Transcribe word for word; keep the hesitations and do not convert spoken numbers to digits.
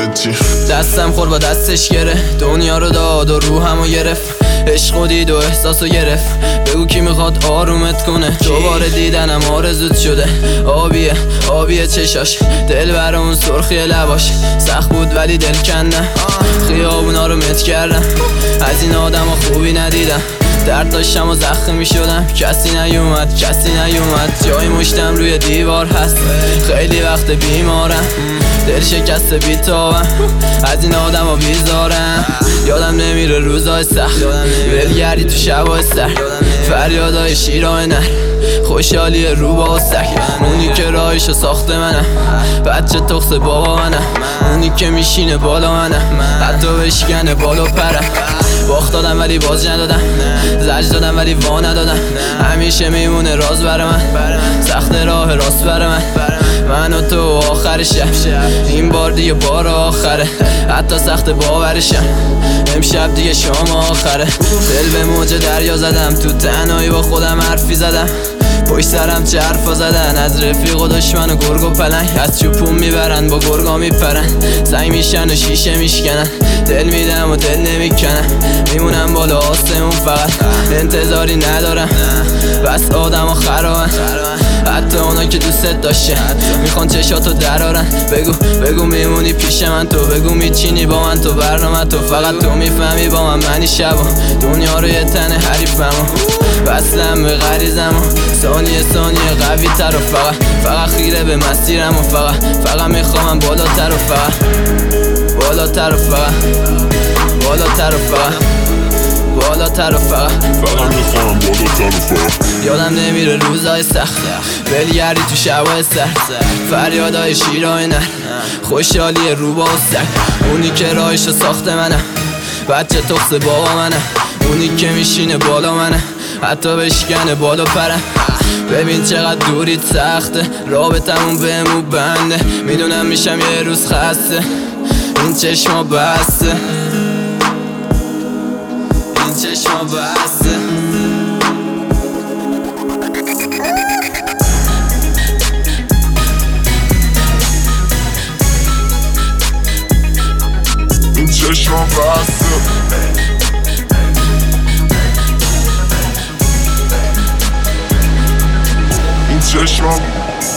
چی؟ دستم خور با دستش گرفت، دنیا رو داد و روحمو گرفت، عشق و دید و احساسو گرفت. بگو کی میخواد آرومت کنه، دوباره دیدنم آرزوت شده. آبیه آبیه چشاش، دل برامون سرخی لباش. سخت بود ولی دل کندم، خیابونا رو مت کردم. از این آدم ها خوبی ندیدم، درد داشتم و زخم می شدم. کسی نیومد کسی نیومد، جای مشتم روی دیوار هست. خیلی وقت بیمارم، دل شکسته بیتابم. از این آدم ها بیزارم، یادم نمیره روزای سخت، ولگردی تو شبای سر، فریادای شیرای نر، خوشحالی رو با سک. اونی که راهشو ساخته منم، بچه تخص بابا منم. اونی که میشینه بالا منم، حتی بشکنه بالا پرم. باخت دادم ولی باز ندادم، زج دادم ولی وا ندادم. همیشه میمونه راز بر من، سخت راه راست بر من. من و تو آخر شب، این بار دیگه بار آخره. حتی سخت باورشم، امشب دیگه شام آخره. دل به موج دریا زدم، تو تنهایی با خودم حرفی زدم. پشت سرم چه حرفا زدن، از رفیق و دشمن و گرگ و پلنگ. از چوپون میبرن با گرگا میپرن، سنگ میشن و شیشه میشکنن. دل میدم و دل نمیکنن، میمونم بالا آسمون فقط. انتظاری ندارم، بس آدم ها خرابن. حتی اونا که دوست داشته میخوان چشاتو درارن. بگو بگو میمونی پیش من، تو بگو میچینی با من، تو برنامه تو فقط تو میفهمی با من. منی شبا دنیا رو یه تنه حریفمو، بسلم به غریزمو. ثانیه ثانیه قوی تر و فقط فقط خیره به مسیرم و فقط فقط میخوام بالاتر و فقط بالاتر و فقط بالاتر و فقط بالاتر و فقط فقط میخوام بالاتر و فقط. یادم نمیره روزای سخت، ولگردی تو شبای سر، فریادای شیرای نر، خوشحالی رو با سک. اونی که راهشو ساخته منم، بچه تخص بابا منم. اونی که میشینه بالا منم، حتی بشکنه بالا پرم. ببین چقدر دوریت سخته، رابطمون بهمون بنده. میدونم میشم یه روز خسته، این چشما بسته، این چشما بسته. این چشما بسته، این چشما